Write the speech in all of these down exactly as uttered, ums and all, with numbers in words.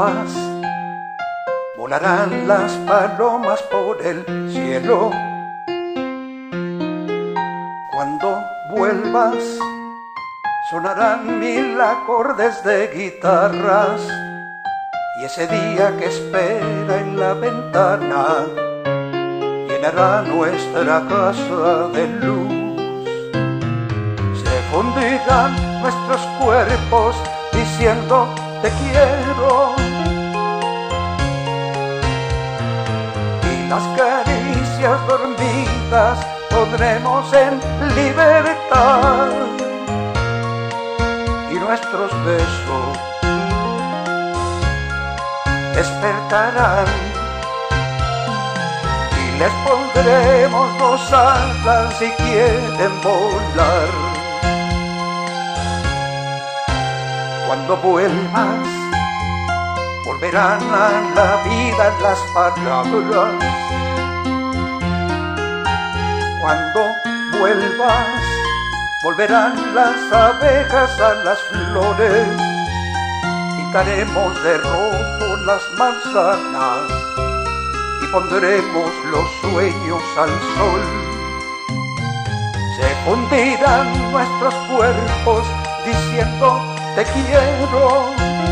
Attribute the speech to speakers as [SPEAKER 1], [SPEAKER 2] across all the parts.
[SPEAKER 1] vuelvas, volarán las palomas por el cielo. Cuando vuelvas, sonarán mil acordes de guitarras, y ese día que espera en la ventana llenará nuestra casa de luz. Se fundirán nuestros cuerpos diciendo te quiero, y las caricias dormidas pondremos en libertad, y nuestros besos despertarán, y les pondremos dos alas si quieren volar. Cuando vuelvas, volverán a la vida las palabras. Cuando vuelvas, volverán las abejas a las flores. Pintaremos de rojo las manzanas y pondremos los sueños al sol. Se fundirán nuestros cuerpos diciendo te quiero.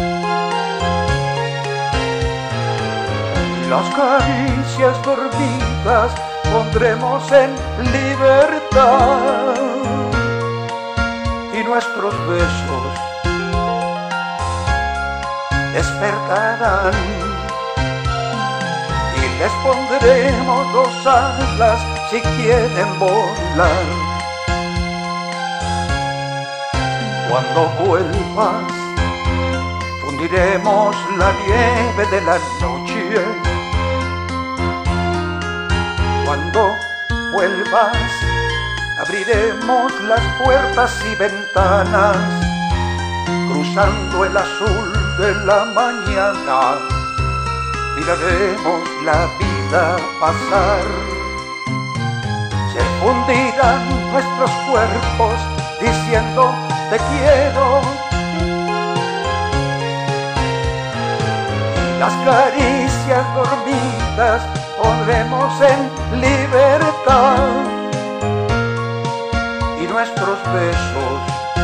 [SPEAKER 1] Las caricias dormidas pondremos en libertad, y nuestros besos despertarán, y les pondremos dos alas si quieren volar. Cuando vuelvas, fundiremos la nieve de la noche. Cuando vuelvas, abriremos las puertas y ventanas, cruzando el azul de la mañana, miraremos la vida pasar. Se fundirán nuestros cuerpos diciendo te quiero, y las caricias dormidas pondremos en libertad, y nuestros besos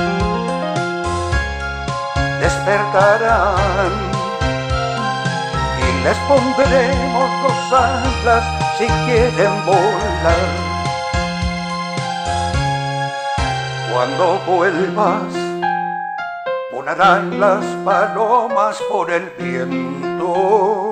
[SPEAKER 1] despertarán, y les pondremos dos alas si quieren volar. Cuando vuelvas, volarán las palomas por el viento.